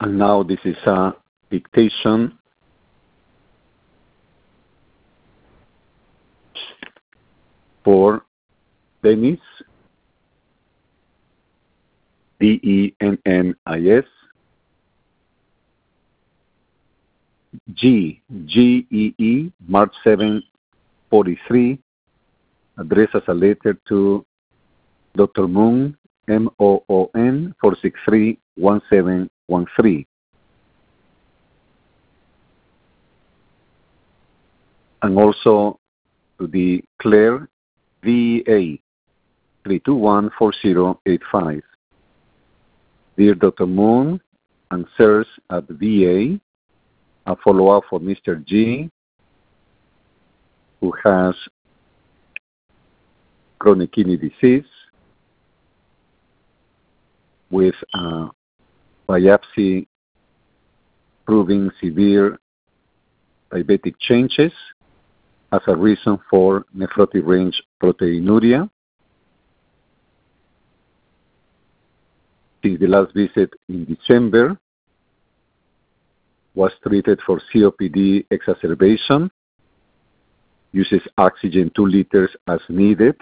And now this is a dictation for Dennis, Dennis, G-E-E, March 7, 43, addressed as a letter to Dr. Moon, M-O-O-N, 463-1713. And also to the Claire, VA, 321-4085. Dear Dr. Moon and sirs at VA, a follow-up for Mr. G, who has chronic kidney disease with biopsy proving severe diabetic changes as a reason for nephrotic range proteinuria. Since the last visit in December, was treated for COPD exacerbation, uses oxygen 2 liters as needed,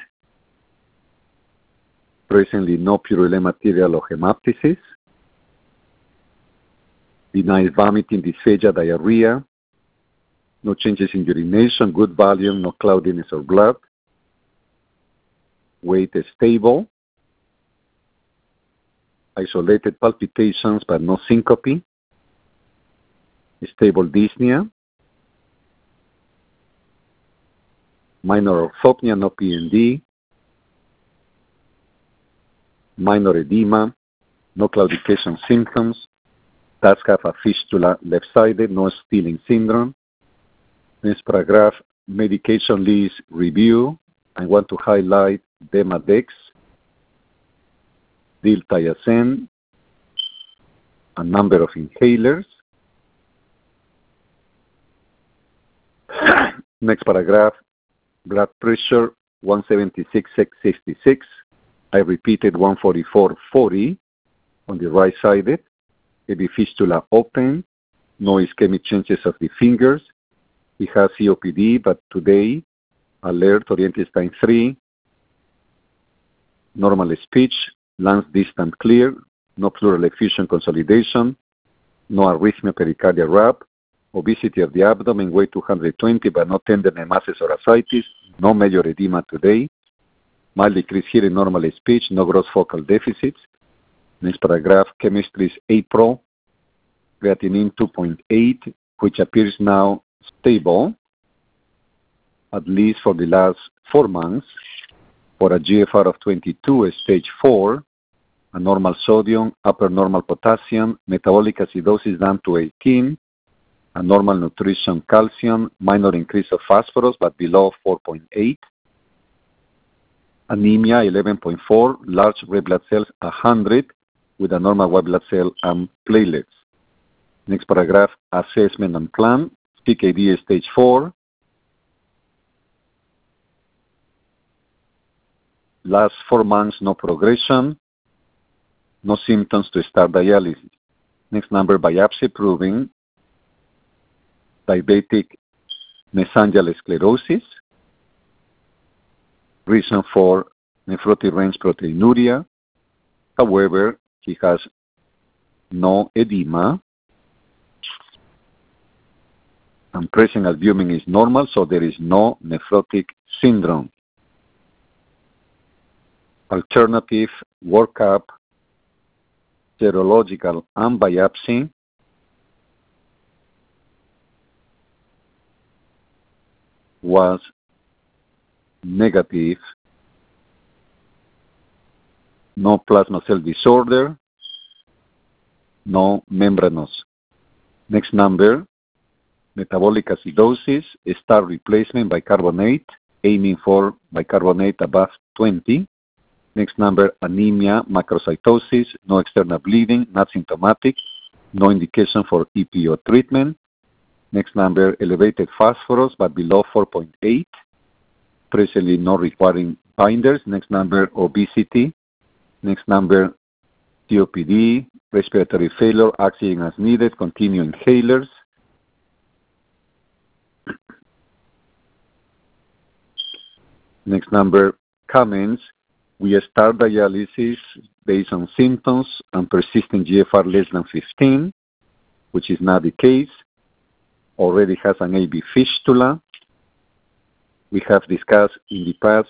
presently no purulent material or hemoptysis, denies vomiting, dysphagia, diarrhea, no changes in urination, good volume, no cloudiness or blood, weight is stable, isolated palpitations but no syncope, stable dyspnea, minor orthopnea, no PND, minor edema, no claudication symptoms, does have a fistula left-sided, no stealing syndrome. Next paragraph, medication list review. I want to highlight Demodex, diltiazem, a number of inhalers. Next paragraph, blood pressure 176/66. I repeated 144/40 on the right sided. Heavy fistula open, no ischemic changes of the fingers. He has COPD, but today, alert, oriented time 3, normal speech, lungs distant clear, no pleural effusion consolidation, no arrhythmia pericardial rap, obesity of the abdomen, weight 220, but no tenderness, masses, or ascites, no major edema today, mild decrease hearing, normal speech, no gross focal deficits. Next paragraph, chemistry is April, creatinine 2.8, which appears now stable, at least for the last 4 months, for a GFR of 22, stage 4, a normal sodium, upper normal potassium, metabolic acidosis down to 18, a normal nutrition calcium, minor increase of phosphorus, but below 4.8, anemia 11.4, large red blood cells 100, with a normal white blood cell and platelets. Next paragraph, assessment and plan, CKD stage 4, last 4 months no progression, no symptoms to start dialysis. Next number, biopsy proving diabetic mesangial sclerosis, reason for nephrotic range proteinuria. However, he has no edema, and present albumin is normal, so there is no nephrotic syndrome. Alternative workup, serological and biopsy, was negative, no plasma cell disorder, no membranous. Next number, metabolic acidosis, star replacement bicarbonate, aiming for bicarbonate above 20. Next number, anemia, macrocytosis, no external bleeding, not symptomatic, no indication for EPO treatment. Next number, elevated phosphorus, but below 4.8, presently not requiring binders. Next number, obesity. Next number, COPD, respiratory failure, oxygen as needed, continue inhalers. Next number, comments. We start dialysis based on symptoms and persistent GFR less than 15, which is not the case. Already has an AV fistula. We have discussed in the past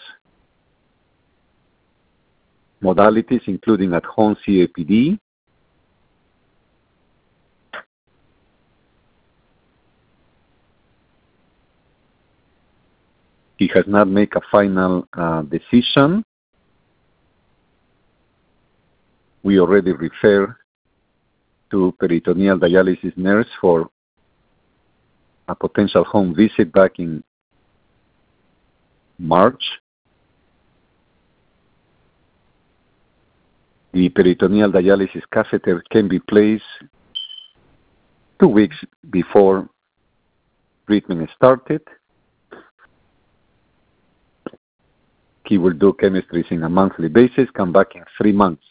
modalities, including at-home COPD. He has not made a final decision. We already refer to peritoneal dialysis nurse for a potential home visit back in March. The peritoneal dialysis catheter can be placed 2 weeks before treatment started. He will do chemistries on a monthly basis, come back in 3 months.